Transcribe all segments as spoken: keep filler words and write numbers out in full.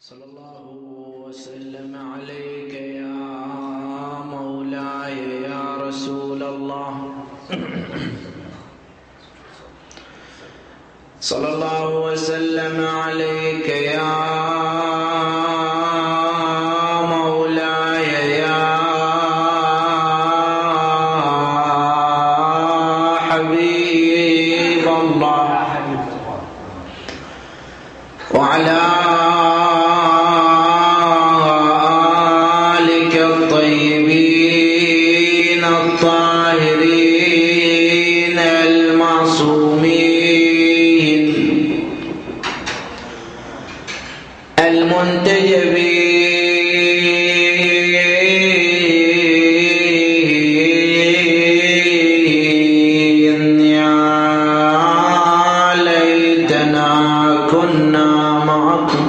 صلى الله وسلم عليك يا مولاي يا رسول الله. صلى الله وسلم عليك يا مولاي يا حبيب الله وعلى آلك الطيبين الطاهرين المعصومين المنتجبين. يا ليتنا كنا معكم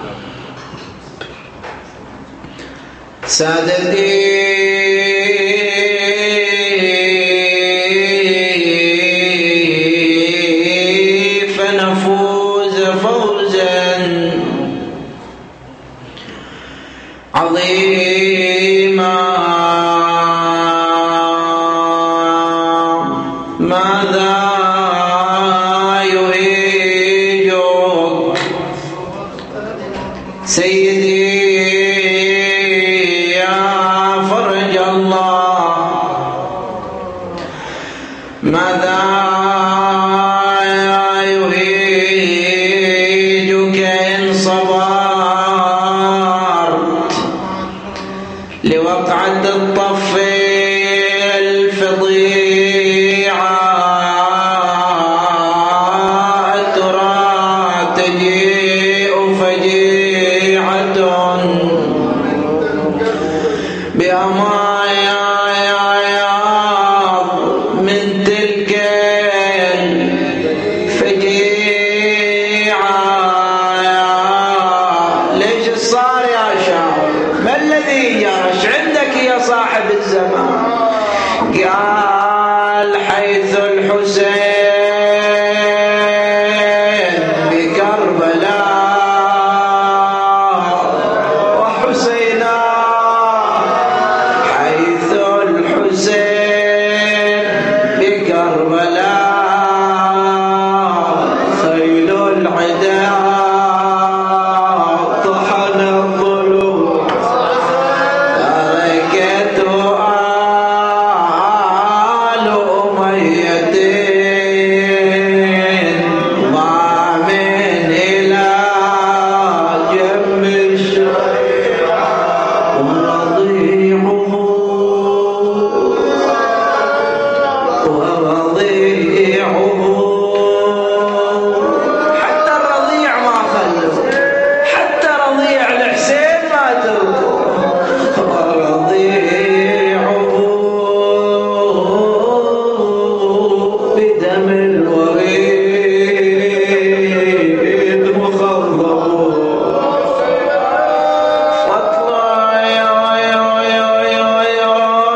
سادتي فنفوز فوزا عظيما. ماذا يهيجك سيدي يا فرج الله؟ ماذا يهيجك إن صبرت لوقعة الطف الفظيعة؟ ترى تجيء فجيعة بأمايا من تلك الفجيعة. ليش صار يا شاعر؟ ما الذي جرش عندك يا صاحب الزمان؟ قال حيث الحسين بكربلاء وحسينا، حيث الحسين بكربلاء خيل العدا طحن الظلوم تركته آل أمية ضامن إلى جنب الشريعة ورضيعه ورضيعه حتى الرضيع ما خلوا، حتى رضيع الحسين ما تركوا. ورضيعه بدم الوريد مخضب واطلع يا يا يا يا يا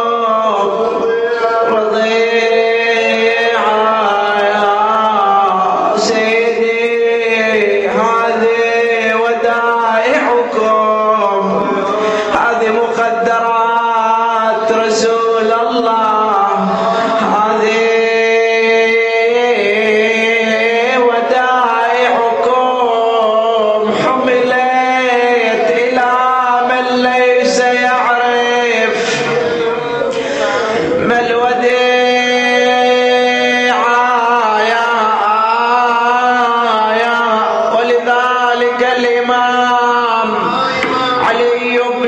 رضيعة يا سيدي. هذه ودائعكم، هذه مخدرات رسول الله، هذه ودائعكم حملت إلى من ليس يعرف ما الوديعة يا يا ولذلك الإمام علي بن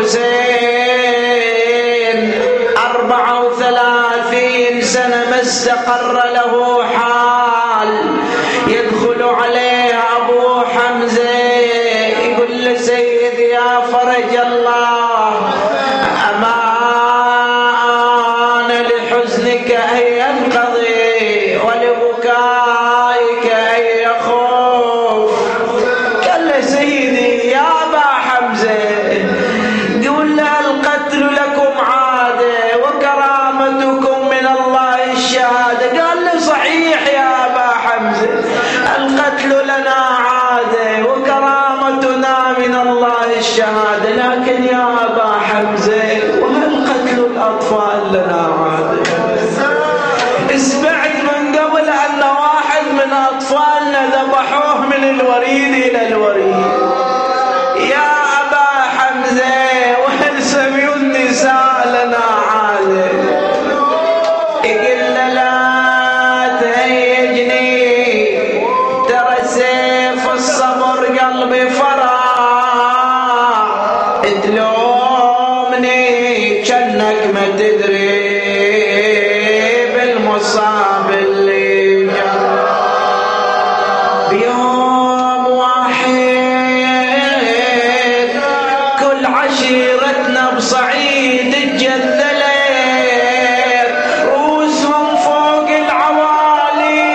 الحسين أربعة وثلاثين سنة ما استقر له حال. يدخل عليه أبو حمزة يقول له سيدي يا فرج الله، أما آن لحزنك أن ينقضي ولبكائك أن يخوف؟ قال له سيدي يا أبا حمزة، قول له الشهادة، لكن يا أبا حمزة وهل قتل الأطفال لنا عادة؟ سمعت من قبل أن واحد من أطفالنا ذبحوه من الوريد إلى الوريد. يا أبا حمزة وهل سمي النساء لنا عادة؟ قلنا لا تهيجني، ترى سيف الصبر قلبي فرح، تلومني جنك ما تدري بالمصاب اللي جرى. بيوم واحد كل عشيرتنا بصعيد الجذلت، رؤوسهم فوق العوالي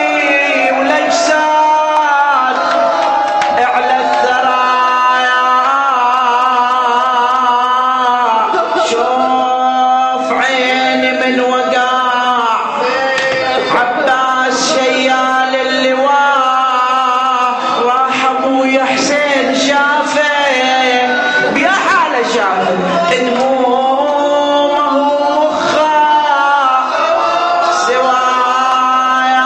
والاجساد اعلى الثرايا. شوف عيني من وقع عباس شيال اللواء، راح ابويا حسين شافه بيا حاله شافه، همومه ومخه سوايا،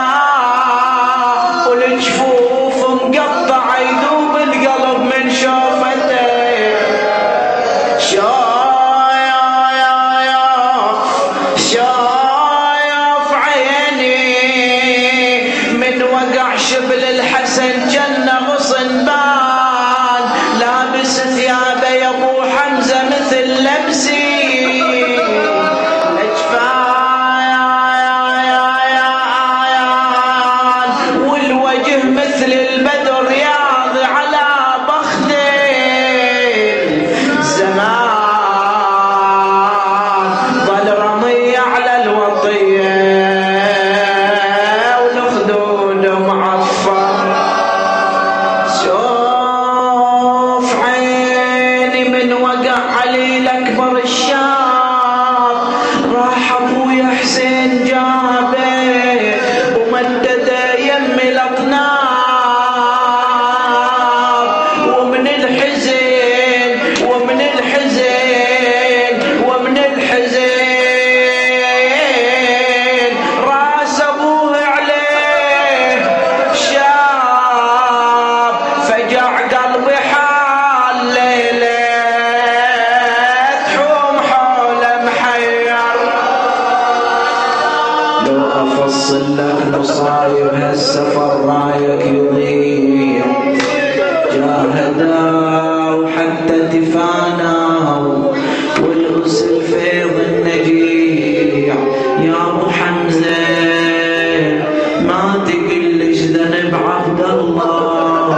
والجفوف مقطعه يذوب القلب من شوفته. شايف عيني من وقع شبل الحسن جنة غصن بان، لابس ثيابه يا ابو حمزة مثل لبسي اجفايان، والوجه مثل البدر رياض على بخده. زمان ظل رمي على الوطية والخدود معفر. شوف عيني من وقع علي الأكبر الشاب، راح أبويا حسين جابه ومدده يم الأطناب، ومن الحزن ومن الحزن ومن الحزن راس أبوه عليه شاب. فجع قلبي حال ليلة تحوم حوله محير. لو أفصل لك مصايب هالسفر رايك يضيع، جاهدوا حتى تفانوا والغسل فيض النجيع. يا ابو حمزة ما تقلش ذنب عبد الله،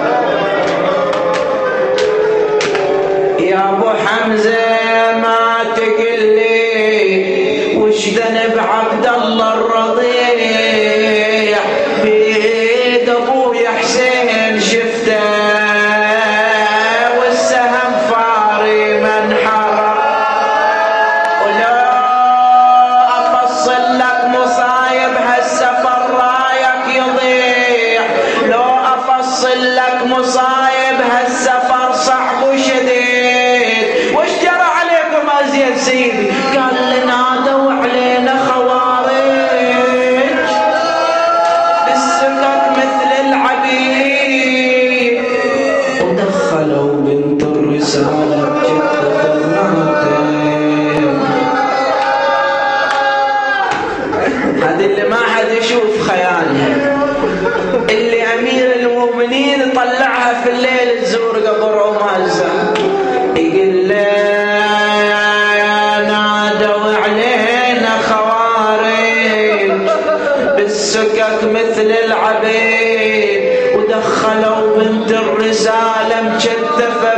يا ابو حمزة ما تقلي وش ذنب عبد الله الرضيع. بيد ابويا حسين شفته والسهم فاري منحرق. ولو افصل لك مصايب هالسفر رايك يضيع، لو افصل لك مصايب هالسفر صعب وشديد. وش جرى عليكم ازيد سيدي؟ قال لنا دوا علينا خوارج بالسكك مثل العبيد، ودخلوا بنت الرسالة بجدة المعتم. هذه اللي ما حد يشوف خيالها، اللي امير المؤمنين طلعها في الليل تزور قبر ومازة. يقول له نادوا علينا خوارج بالسكك مثل العبيد، ودخلوا بنت الرسالة مكتفة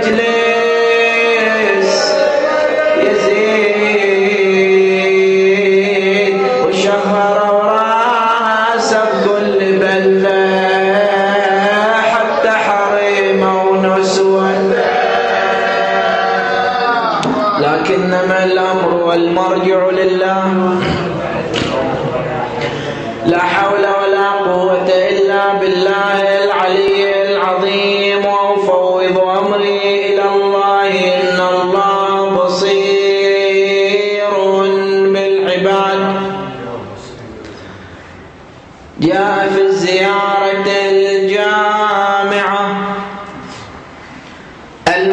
بمجلس يزيد، وشهروا راسه بكل بلة حتى حريمه ونسوه. لكنما الأمر والمرجع لله، لا حول ولا قوة إلا بالله العلي العظيم، وأفوض أمري إلى الله.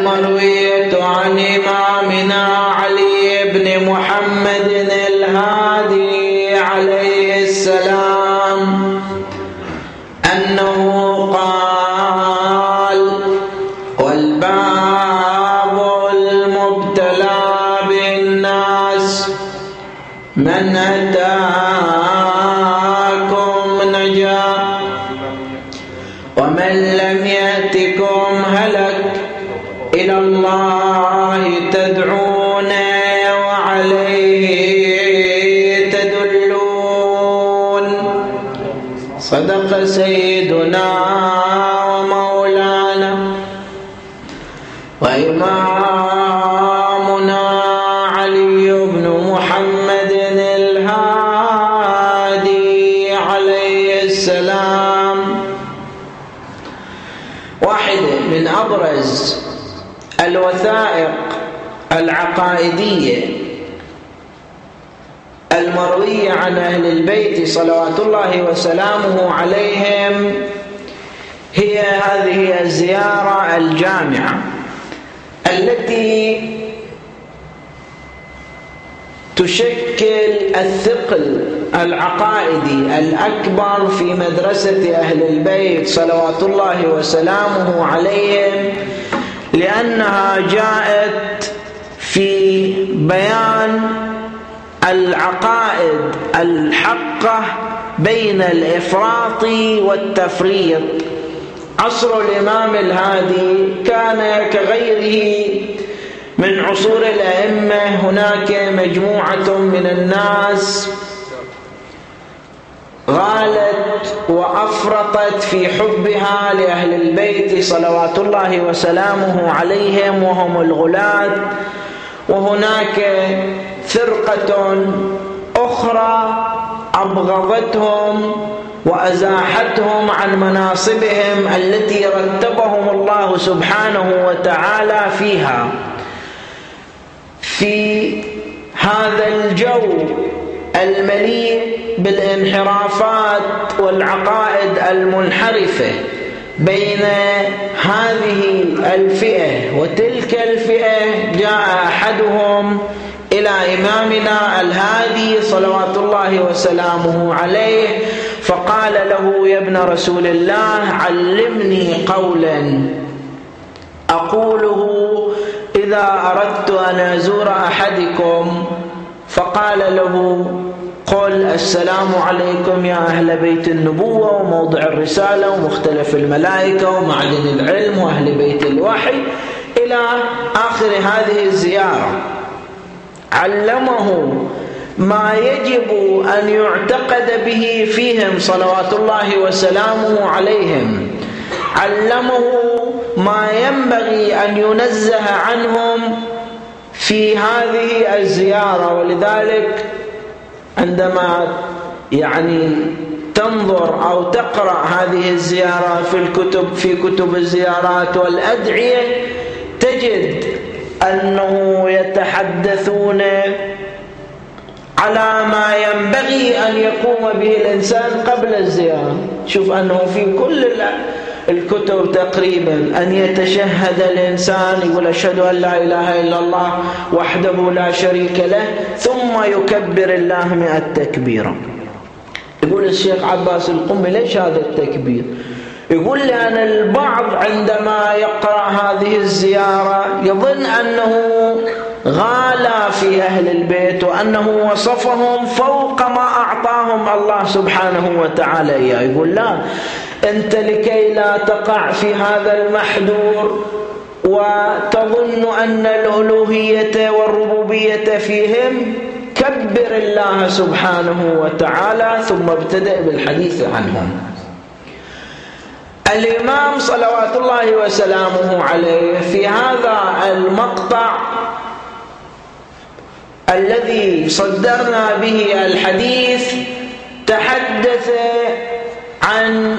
المروية عن إمامنا علي بن محمد الهادي عليه السلام أنه قال: والباب المبتلى بالناس من أتاكم نجا ومن لم يأتكم هلك إلى الله تدعون وعليه تدلون. صدق سيدنا ومولانا وإمامنا علي بن محمد الهادي عليه السلام. واحدة من أبرز الوثائق العقائدية المروية عن أهل البيت صلوات الله وسلامه عليهم هي هذه الزيارة الجامعة التي تشكل الثقل العقائدي الأكبر في مدرسة أهل البيت صلوات الله وسلامه عليهم، لأنها جاءت في بيان العقائد الحقة بين الإفراط والتفريط. عصر الإمام الهادي كان كغيره من عصور الأئمة، هناك مجموعة من الناس غالت وأفرطت في حبها لأهل البيت صلوات الله وسلامه عليهم وهم الغلاة، وهناك فرقة أخرى أبغضتهم وأزاحتهم عن مناصبهم التي رتبهم الله سبحانه وتعالى فيها. في هذا الجو المليء بالانحرافات والعقائد المنحرفة بين هذه الفئة وتلك الفئة، جاء أحدهم إلى إمامنا الهادي صلوات الله وسلامه عليه فقال له: يا ابن رسول الله، علمني قولا أقوله إذا أردت أن أزور أحدكم. فقال له: قل السلام عليكم يا أهل بيت النبوة وموضع الرسالة ومختلف الملائكة ومعدن العلم وأهل بيت الوحي إلى آخر هذه الزيارة. علمه ما يجب أن يعتقد به فيهم صلوات الله وسلامه عليهم، علمه ما ينبغي أن ينزه عنهم في هذه الزيارة. ولذلك عندما يعني تنظر أو تقرأ هذه الزيارة في الكتب في كتب الزيارات والأدعية تجد أنه يتحدثون على ما ينبغي أن يقوم به الإنسان قبل الزيارة. شوف أنه في كل الكتب تقريبا أن يتشهد الإنسان، يقول: أشهد أن لا إله إلا الله وحده لا شريك له، ثم يكبر الله مئة تكبيرا. يقول الشيخ عباس القمي: ليش هذا التكبير؟ يقول: لأن البعض عندما يقرأ هذه الزيارة يظن أنه غالى في أهل البيت وأنه وصفهم فوق ما أعطاهم الله سبحانه وتعالى إياه. يقول: لا، أنت لكي لا تقع في هذا المحذور وتظن أن الألوهية والربوبية فيهم، كبر الله سبحانه وتعالى ثم ابتدأ بالحديث عنهم. الإمام صلوات الله وسلامه عليه في هذا المقطع الذي صدرنا به الحديث تحدث عن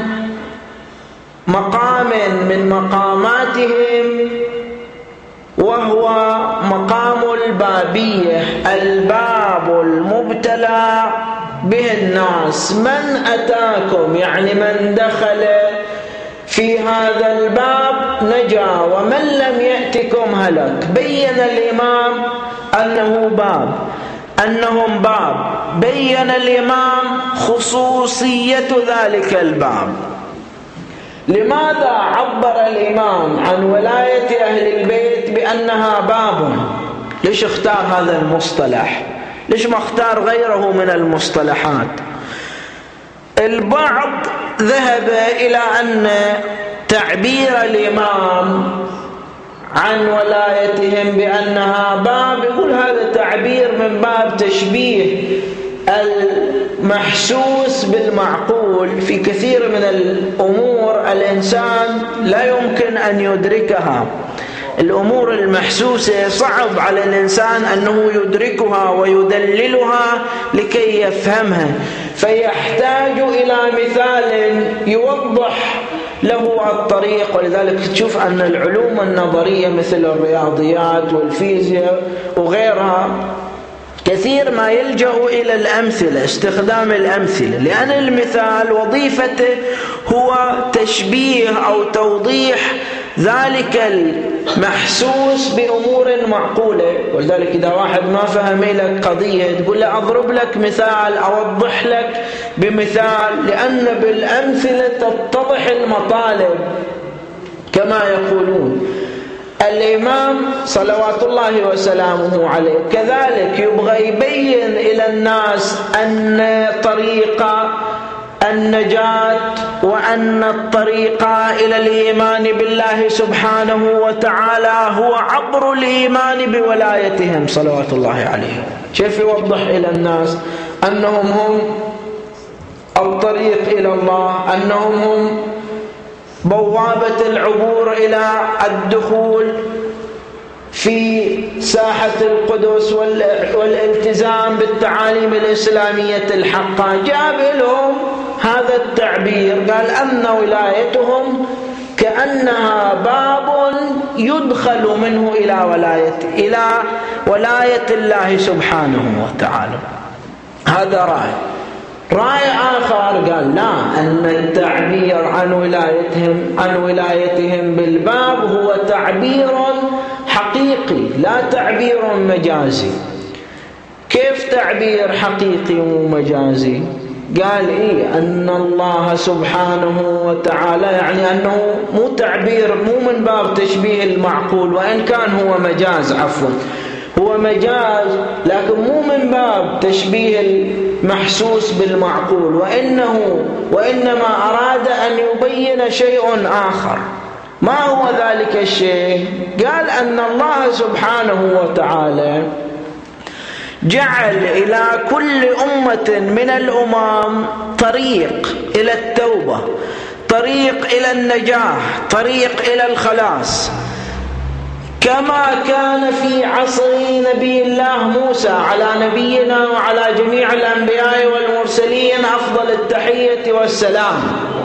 مقام من مقاماتهم، وهو مقام البابية، الباب المبتلى به الناس. من أتاكم يعني من دخل في هذا الباب نجا، ومن لم يأتكم هلك. بين الإمام أنه باب أنهم باب بين الإمام خصوصية ذلك الباب. لماذا عبر الإمام عن ولاية أهل البيت بأنها باب؟ ليش اختار هذا المصطلح؟ ليش ما اختار غيره من المصطلحات؟ البعض ذهب إلى أن تعبير الإمام عن ولايتهم بأنها باب، يقول هذا تعبير من باب تشبيه المحسوس بالمعقول. في كثير من الأمور الإنسان لا يمكن أن يدركها، الأمور المحسوسة صعب على الإنسان أنه يدركها ويدللها لكي يفهمها، فيحتاج إلى مثال يوضح له الطريق. ولذلك تشوف أن العلوم النظرية مثل الرياضيات والفيزياء وغيرها كثير ما يلجأ إلى الأمثلة، استخدام الأمثلة، لأن المثال وظيفته هو تشبيه أو توضيح ذلك المحسوس بأمور معقولة. ولذلك إذا واحد ما فهم لك قضية تقول له أضرب لك مثال، أوضح لك بمثال، لأن بالأمثلة تتضح المطالب كما يقولون. الإمام صلوات الله وسلامه عليه كذلك يبغى يبين إلى الناس أن طريق النجاة وأن الطريق إلى الإيمان بالله سبحانه وتعالى هو عبر الإيمان بولايتهم صلوات الله عليهم. كيف يوضح إلى الناس أنهم هم الطريق إلى الله، أنهم هم بوابة العبور إلى الدخول في ساحة القدس والالتزام بالتعاليم الإسلامية الحقة. جاب لهم هذا التعبير، قال أن ولايتهم كأنها باب يدخل منه إلى ولاية إلى ولاية الله سبحانه وتعالى. هذا رأي. رأي آخر قال لا، أن التعبير عن ولايتهم عن ولايتهم بالباب هو تعبير حقيقي لا تعبير مجازي. كيف تعبير حقيقي ومجازي؟ قال إيه أن الله سبحانه وتعالى، يعني أنه مو تعبير مو من باب تشبيه المعقول، وإن كان هو مجاز، عفوا هو مجاز لكن مو من باب تشبيه المحسوس بالمعقول، وإنه وإنما أراد أن يبين شيء آخر. ما هو ذلك الشيء؟ قال أن الله سبحانه وتعالى جعل إلى كل أمة من الأمم طريق إلى التوبة، طريق إلى النجاح، طريق إلى الخلاص، كما كان في عصر نبي الله موسى على نبينا وعلى جميع الأنبياء والمرسلين أفضل التحية والسلام.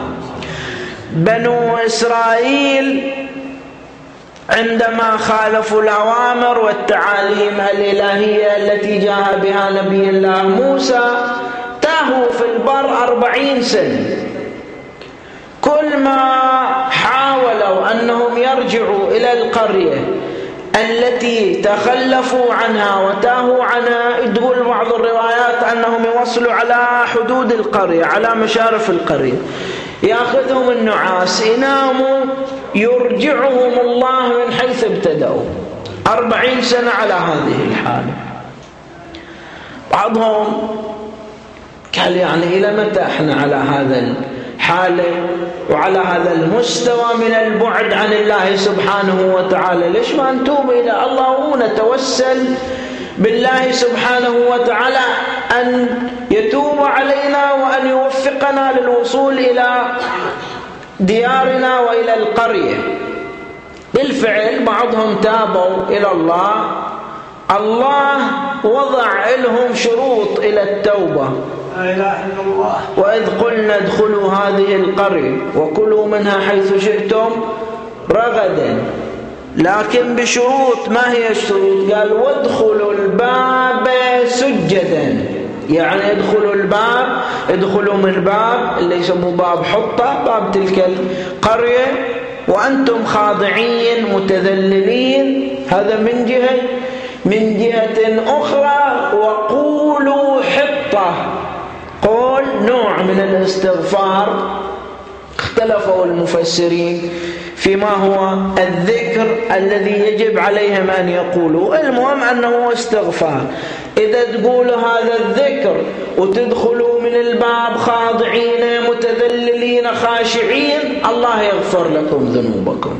بنو إسرائيل عندما خالفوا الأوامر والتعاليم الإلهية التي جاء بها نبي الله موسى تاهوا في البر أربعين سنة. كل ما حاولوا أنهم يرجعوا إلى القرية التي تخلفوا عنها وتاهوا عنها، تقول بعض الروايات أنهم يوصلوا على حدود القرية، على مشارف القرية، يأخذهم النعاس، يناموا، يرجعهم الله من حيث ابتدأوا. أربعين سنة على هذه الحالة. بعضهم قال يعني إلى متى احنا على هذا الحالة وعلى هذا المستوى من البعد عن الله سبحانه وتعالى؟ ليش ما نتوب إلى الله ونتوسل بالله سبحانه وتعالى أن يتوب علينا وأن يوفقنا للوصول إلى ديارنا وإلى القرية؟ بالفعل بعضهم تابوا إلى الله، الله وضع لهم شروط إلى التوبة. لا إله إلا الله. وإذ قلنا ادخلوا هذه القرية وكلوا منها حيث شئتم رغدا، لكن بشروط. ما هي الشروط؟ قال وادخلوا الباب سجدا، يعني ادخلوا الباب، ادخلوا من باب اللي يسموه باب حطة، باب تلك القرية، وأنتم خاضعين متذللين. هذا من جهة. من جهة أخرى وقولوا حطة، قول نوع من الاستغفار. اختلفوا المفسرين فيما هو الذكر الذي يجب عليهم أن يقولوا، المهم أنه استغفار. إذا تقولوا هذا الذكر وتدخلوا من الباب خاضعين متذللين خاشعين، الله يغفر لكم ذنوبكم.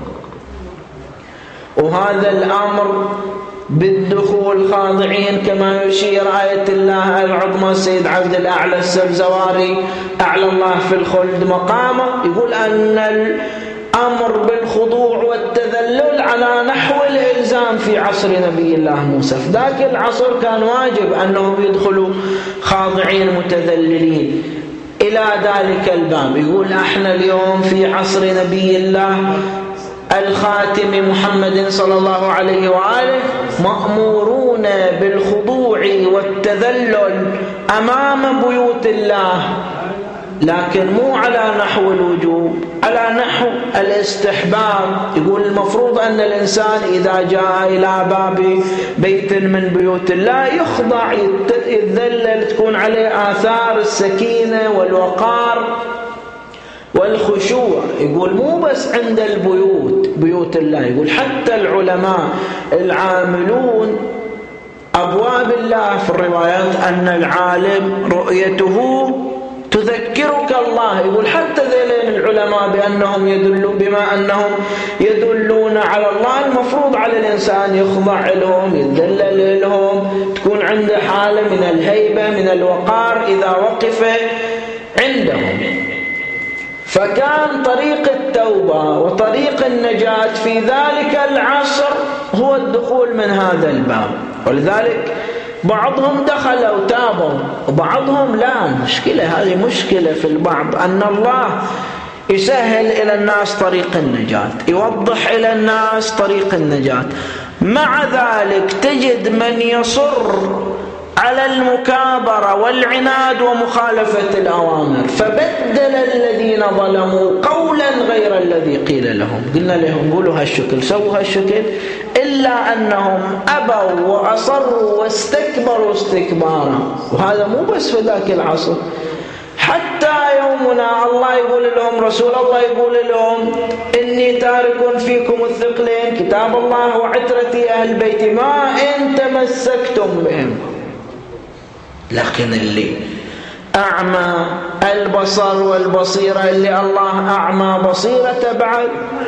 وهذا الأمر بالدخول خاضعين كما يشير آية الله العظمى السيد عبد الأعلى السبزواري أعلى الله في الخلد مقامه، يقول أن الأمر بالخضوع والتذلل على نحو الإلزام في عصر نبي الله موسى. في ذاك العصر كان واجب أنهم يدخلوا خاضعين متذللين إلى ذلك الباب. يقول احنا اليوم في عصر نبي الله الخاتم محمد صلى الله عليه وآله مأمورون بالخضوع والتذلل أمام بيوت الله، لكن مو على نحو الوجوب، على نحو الاستحباب. يقول المفروض أن الإنسان إذا جاء إلى باب بيت من بيوت الله يخضع يتذلل، تكون عليه آثار السكينة والوقار والخشوع. يقول مو بس عند البيوت بيوت الله، يقول حتى العلماء العاملون أبواب الله في الروايات أن العالم رؤيته تذكرك الله. يقول حتى ذلين العلماء بأنهم يدلون بما أنهم يدلون على الله، المفروض على الإنسان يخضع لهم يتذلل لهم، تكون عنده حالة من الهيبة من الوقار إذا وقف عندهم. فكان طريق التوبة وطريق النجاة في ذلك العصر هو الدخول من هذا الباب. ولذلك بعضهم دخلوا تابوا وبعضهم لا. المشكلة هذه مشكلة في البعض، أن الله يسهل إلى الناس طريق النجاة، يوضح إلى الناس طريق النجاة، مع ذلك تجد من يصر على المكابرة والعناد ومخالفة الأوامر، فبدل الذين ظلموا قولا غير الذي قيل لهم. قلنا لهم قولوا هالشكل سووا هالشكل، إلا أنهم أبوا وأصروا واستكبروا استكبارا. وهذا مو بس في ذاك العصر، حتى يومنا الله يقول لهم، رسول الله يقول لهم إني تارك فيكم الثقلين كتاب الله وعترتي أهل بيتي ما إن تمسكتم بهم. لكن اللي أعمى البصر والبصيرة، اللي الله أعمى بصيرة بعد،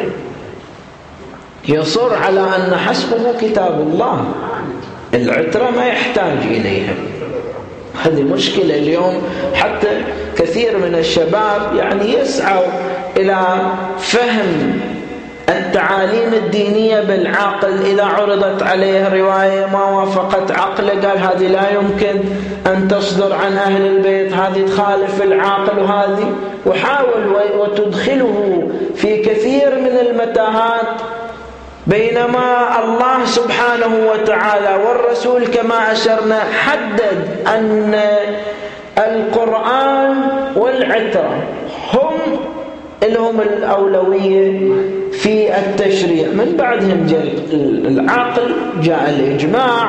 يصر على أن حسبه كتاب الله، العترة ما يحتاج إليها. هذه مشكلة اليوم. حتى كثير من الشباب يعني يسعوا إلى فهم التعاليم الدينية بالعقل. إذا عرضت عليه رواية ما وافقت عقله قال هذه لا يمكن أن تصدر عن أهل البيت، هذه تخالف العقل، وهذه وحاول وتدخله في كثير من المتاهات. بينما الله سبحانه وتعالى والرسول كما أشرنا حدد أن القرآن والعترة هم لهم الأولوية في التشريع، من بعدهم جاء العقل جاء الإجماع.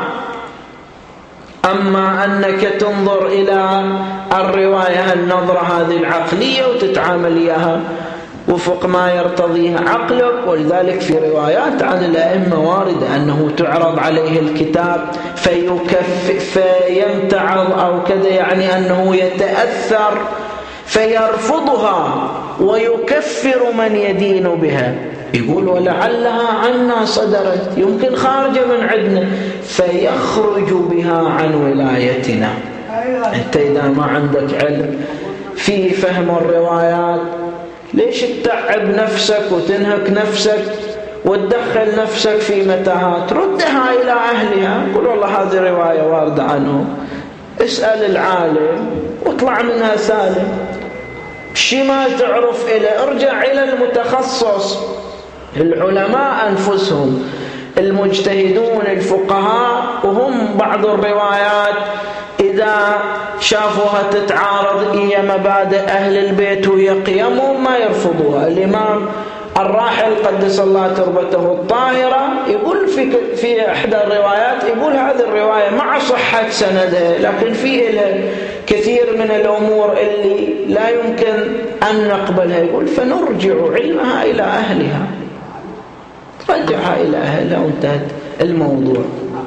أما أنك تنظر إلى الرواية النظرة هذه العقلية وتتعامل إياها وفق ما يرتضيه عقلك. ولذلك في روايات عن الأئمة واردة أنه تعرض عليه الكتاب فيكف فيمتعض أو كذا، يعني أنه يتأثر فيرفضها ويكفر من يدين بها. يقول ولعلها عنا صدرت، يمكن خارجة من عندنا، فيخرج بها عن ولايتنا. أنت إذا ما عندك علم في فهم الروايات ليش تتعب نفسك وتنهك نفسك وتدخل نفسك في متاهات؟ ردها إلى أهلها، قل والله هذه رواية واردة عنه، اسأل العالم واطلع منها سالم. شي ما تعرف إليه ارجع إلى المتخصص، العلماء أنفسهم المجتهدون الفقهاء. وهم بعض الروايات إذا شافوها تتعارض إيا مبادئ أهل البيت وهي قيمهم ما يرفضوها. الإمام الراحل قدس الله تربته الطاهرة يقول في في إحدى الروايات، يقول هذه الرواية مع صحة سندها لكن فيه كثير من الأمور اللي لا يمكن أن نقبلها، يقول فنرجع علمها إلى أهلها، رجعها إلى أهلها وانتهت الموضوع.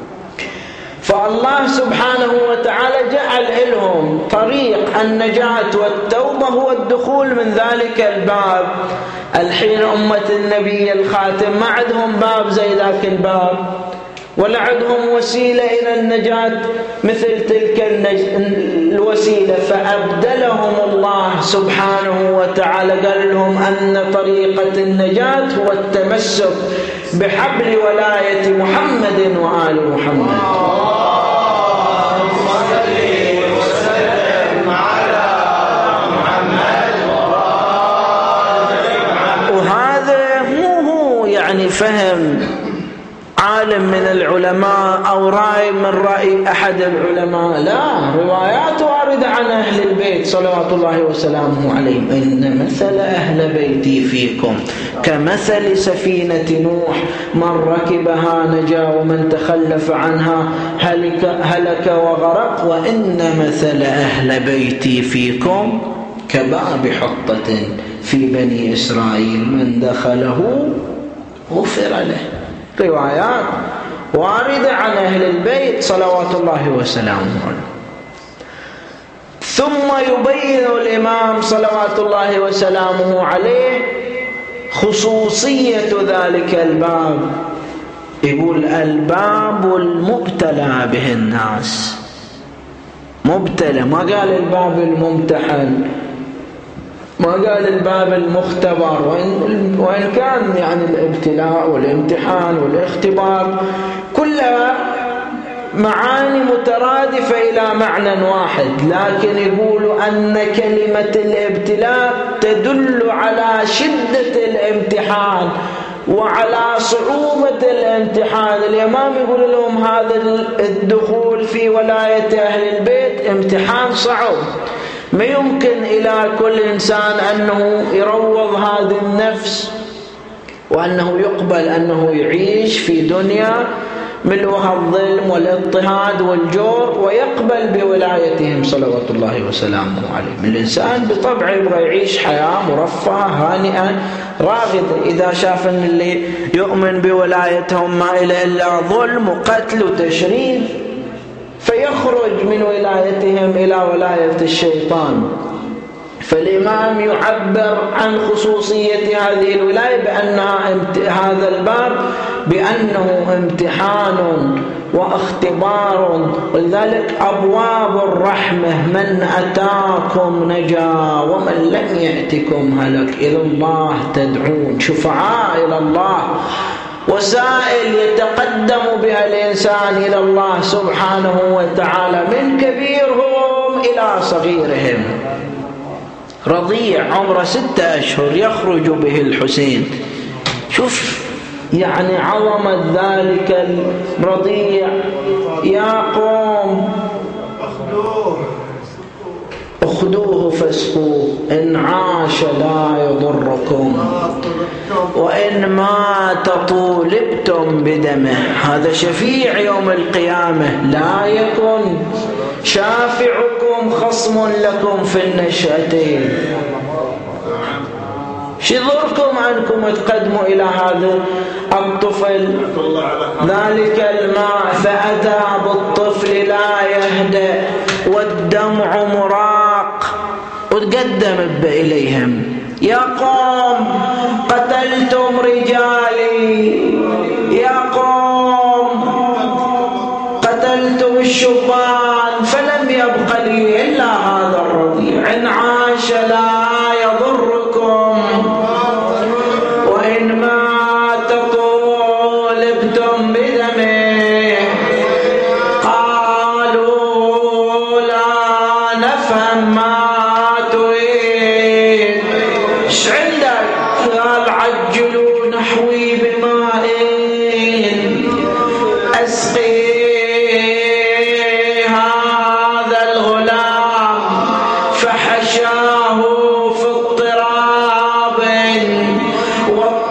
فالله سبحانه وتعالى جعل لهم طريق النجاة والتوبة هو الدخول من ذلك الباب. الحين أمة النبي الخاتم ما عندهم باب زي ذاك الباب، ولا عندهم وسيلة إلى النجاة مثل تلك الوسيلة، فأبدلهم الله سبحانه وتعالى، قال لهم أن طريقة النجاة هو التمسك بحبل ولاية محمد وآل محمد. وهذا مو هو يعني فهم عالم من العلماء أو رأي من رأي أحد العلماء، لا، روايات واردة عن أهل البيت صلوات الله وسلامه عليهم. إن مثل أهل بيتي فيكم كمثل سفينة نوح، من ركبها نجا ومن تخلف عنها هلك, هلك وغرق، وإن مثل أهل بيتي فيكم كباب حطة في بني إسرائيل، من دخله غفر له. روايات واردة عن أهل البيت صلوات الله وسلامه عليه. ثم يبين الإمام صلوات الله وسلامه عليه خصوصية ذلك الباب، يقول الباب المبتلى به الناس، مبتلى، ما قال الباب الممتحن، ما قال الباب المختبر، وإن, وإن كان يعني الابتلاء والامتحان والاختبار كلها معاني مترادفة إلى معنى واحد، لكن يقول أن كلمة الابتلاء تدل على شدة الامتحان وعلى صعوبة الامتحان. الإمام يقول لهم هذا الدخول في ولاية أهل البيت امتحان صعب، ما يمكن إلى كل إنسان أنه يروض هذه النفس وأنه يقبل أنه يعيش في دنيا ملؤها الظلم والاضطهاد والجور ويقبل بولايتهم صلوات الله وسلامه عليهم. الإنسان بطبعه يبغى يعيش حياة مرفهة هانئة راغدة، إذا شاف أن اللي يؤمن بولايتهم ما إلى إلا ظلم وقتل وتشريد فيخرج من ولايتهم إلى ولاية الشيطان. فالإمام يعبر عن خصوصية هذه الولاية بأنها هذا الباب بأنه امتحان واختبار، ولذلك أبواب الرحمة من أتاكم نجا ومن لم يأتكم هلك، إلى الله تدعون، شفعاء إلى الله، وسائل يتقدم بها الإنسان إلى الله سبحانه وتعالى من كبيرهم إلى صغيرهم. رضيع عمره ستة أشهر يخرج به الحسين، شوف يعني عظمة ذلك الرضيع. يا قوم اخذوه فاسقوه، إن عاش لا يضركم وإن مات طولبتم بدمه. هذا شفيع يوم القيامة، لا يكن شافعكم خصم لكم في النشأتين. شذركم عنكم تقدموا إلى هذا الطفل ذلك الماء، فأتى بالطفل لا يهدأ والدمع مراق، وتقدم إليهم. يا قوم قتلتم رجالي، يا قوم قتلتم الشبان، فلم يبق لي إلا هذا الرضيع، إن عاش لا يضركم وإن مات طولبتم بدمه. قالوا لا نفهم ما تريد، ايش عندك؟ قال عجلوا نحوي بماء أسقي هذا الغلام، فحشاه في اضطراب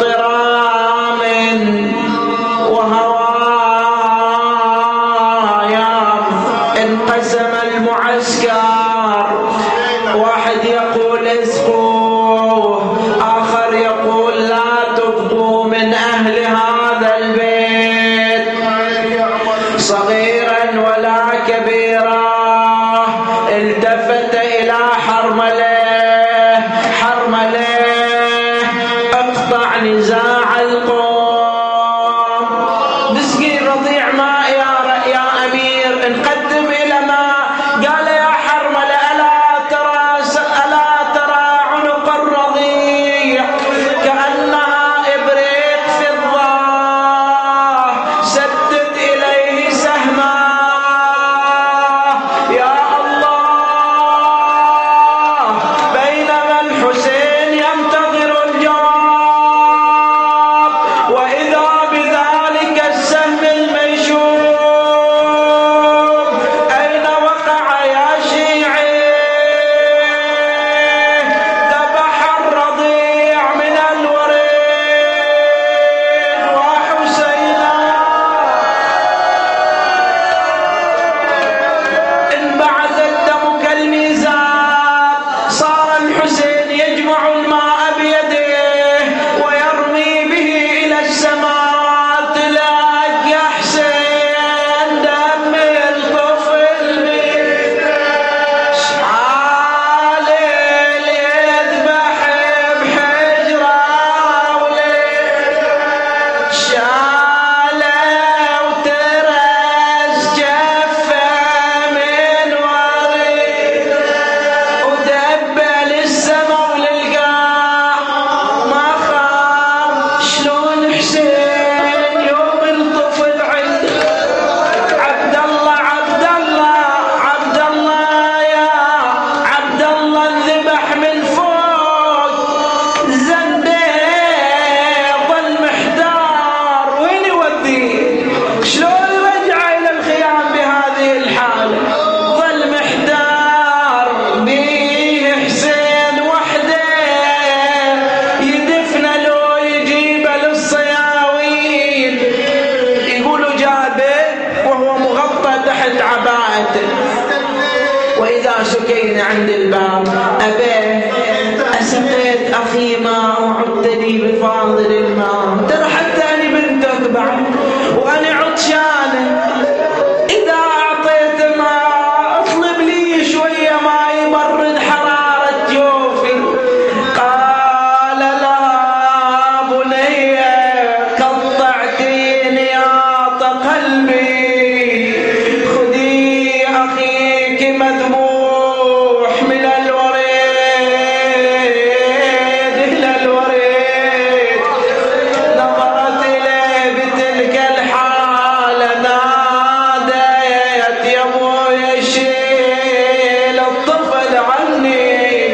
حياته. وإذا سكين عند الباب أبيه أسقيت أخي ماء وعدتني بفاضل الماء، ترى حتى أنا بنتك بعد وأنا عطشانة، إذا أعطيت ماء أطلب لي شوية ماء يبرد حرارة جوفي. قال لا بني قطعتيني يا قلبي، خذي أخيك مذبوح من الوريد إلى الوريد. نظرت إليه بتلك الحالة ناديت يا ابوي شيل الطفل عني،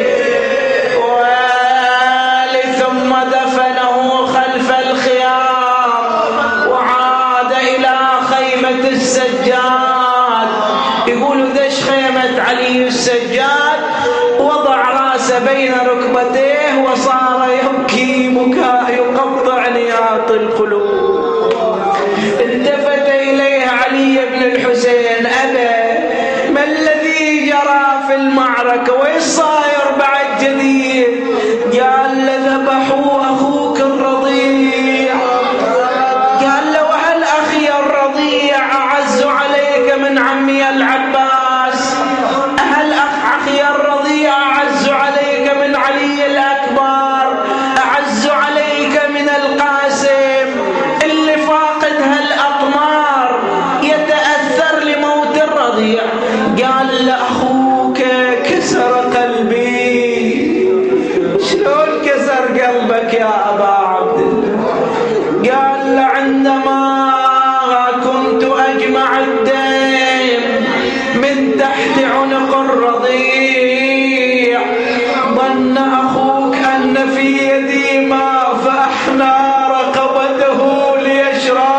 والي ثم دفنه خلف الخيام وعاد إلى خيمة السجاد. يقولوا دش خيمة علي السجاد، وضع راسه بين ركبتيه وصار يبكي بكاء يقطع نياط القلوب. التفت إليه علي بن الحسين أبا ما الذي جرى في المعركة وإيش صاير بعد جديد؟ قال له ذبحوا أخوك الرضيع. قال له وهل أخي الرضيع أعز عليك من عمي العباس؟ هل أخي الرضيع أعز عليك من علي الأكبر؟ أعز عليك من القاسم اللي فاقد هالأقمار يتأثر لموت الرضيع؟ قال لأخوك كسر قلبي. شلون كسر قلبك يا أبا عبد الله؟ قال عندما كنت أجمع الدين من تحت عنق الرضيع ظن أخوك أن في يدي ماء فأحنى رقبته ليشرب.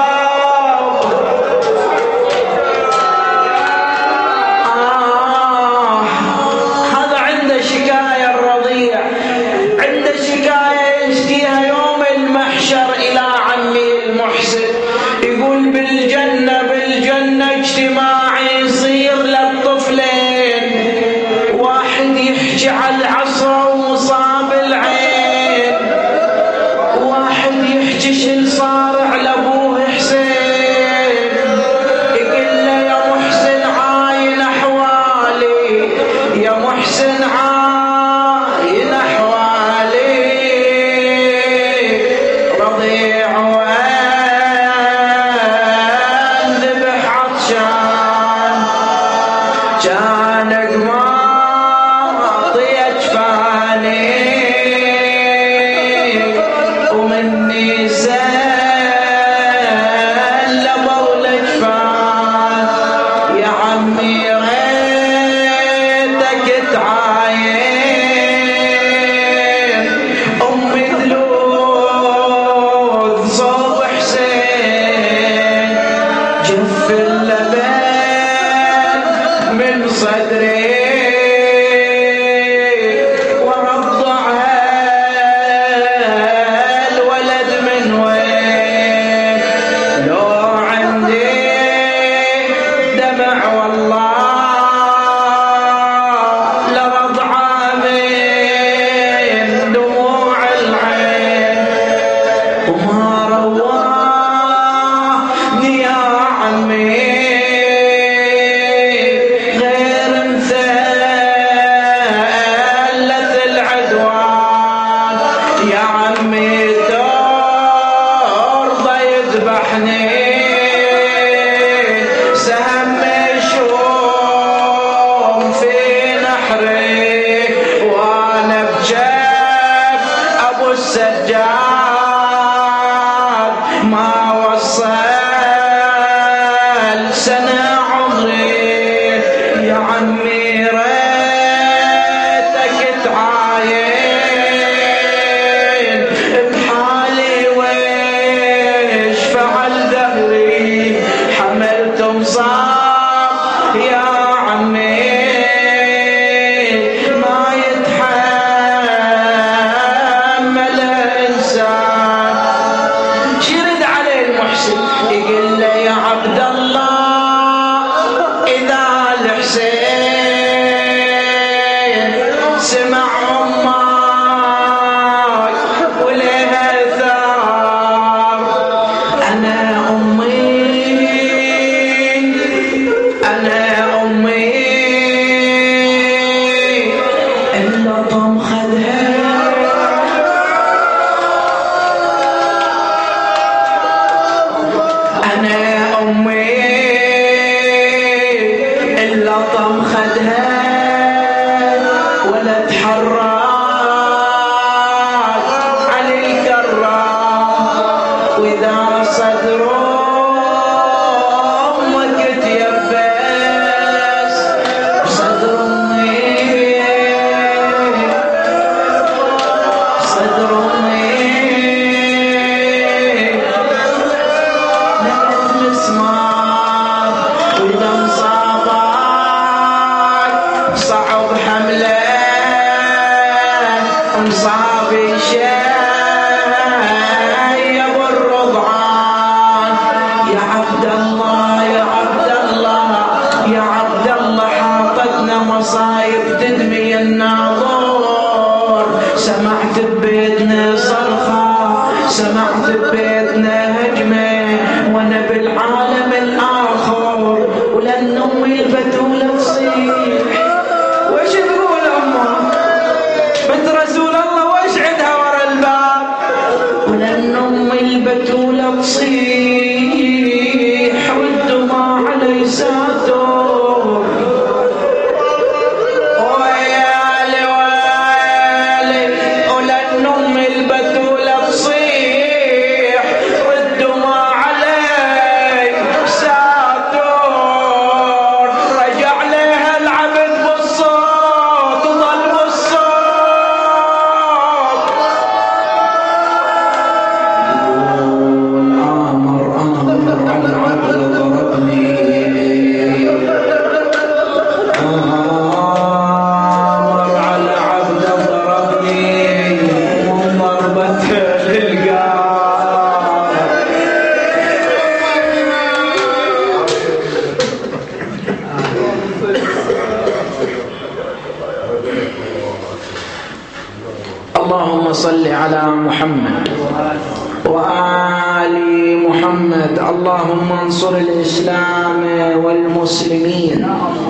آه هذا عنده شكاية الرضيع، عنده شكاية يشكيها يوم المحشر إلى عمي المحسن. يقول بالجنة بالجنة اجتماعي يصير للطفلين، واحد يحكي على العصا ومصاب العين، واحد يحكي شل صار على ابوه حسين. يقول له يا محسن عاين احوالي، يا محسن عاين احوالي، رضيع وانذبح عطشان، كان قماطي اجفاني ومني سلبوا الاجفان. يا عمي غيتك تعاين، امي تلوذ صوب حسين، جف اللبن من صدري ورضعها الولد من وين. لو عندي دمع والله لرضعها من دموع العين، وما رواني يا عمي غير مثلث العدوان. يا عمي ترضى يذبحني سهم مشوم في نحري، وانا بجف ابو السجاد ما وصل سنة عمري. يا عمي ريتك تعاين بحالي ويش فعل دهري، حملت مصاب يا عمي ما يتحمل انسان. شرد عليه المحسن مسمار وإذا انصابك صعب حمله انصاب شيء أبو الرضعان. يا عبد الله يا عبد الله يا عبد الله حاطتنا مصايب تدمي الناظور. سمعت ببيتنا صرخة سمعت ببيتنا هجمة وأنا بالعالم الآخر ولأن أمي البتولة تصيح. وش تقول أمه بنت رسول الله وش عندها ورا الباب؟ ولأن أمي البتولة تصيح والدموع على يساته. ويالي ويالي ولأن أمي البتولة تصيح والدموع علي ساتور. رجع لها العبد بالصوت وظل بالصوت يقول آمر آمر على العبد ضربني آمر على العبد ضربني وضربة للقار. اللهم صل على محمد وآل محمد. اللهم انصر الإسلام والمسلمين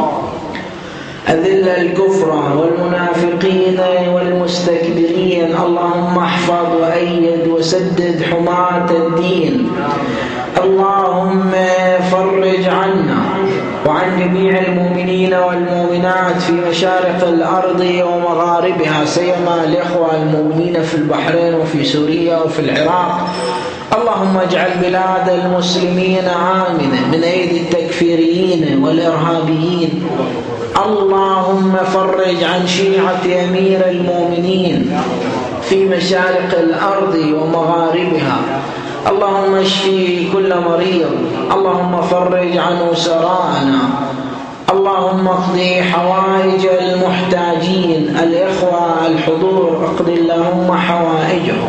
أذل الكفر والمنافقين والمستكبرين. اللهم احفظ وأيد وسدد حماة الدين. اللهم فرج عنا وعن جميع المؤمنين والمؤمنات في مشارق الأرض ومغاربها سيما الإخوة المؤمنين في البحرين وفي سوريا وفي العراق. اللهم اجعل بلاد المسلمين آمنة من أيدي التكفيريين والإرهابيين. اللهم فرج عن شيعة أمير المؤمنين في مشارق الأرض ومغاربها. اللهم اشفي كل مريض. اللهم فرج عن أسراءنا. اللهم اقضي حوائج المحتاجين الإخوة الحضور اقضي اللهم حوائجهم.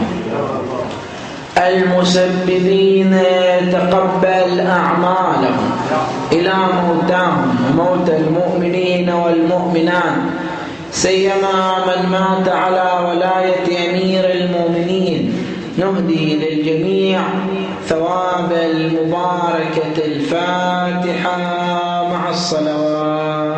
المسببين تقبل أعمالهم إلى موتاهم وموت المؤمنين والمؤمنات سيما من مات على ولاية أمير المؤمنين. نهدي للجميع ثواب المباركة الفاتحة مع الصلوات.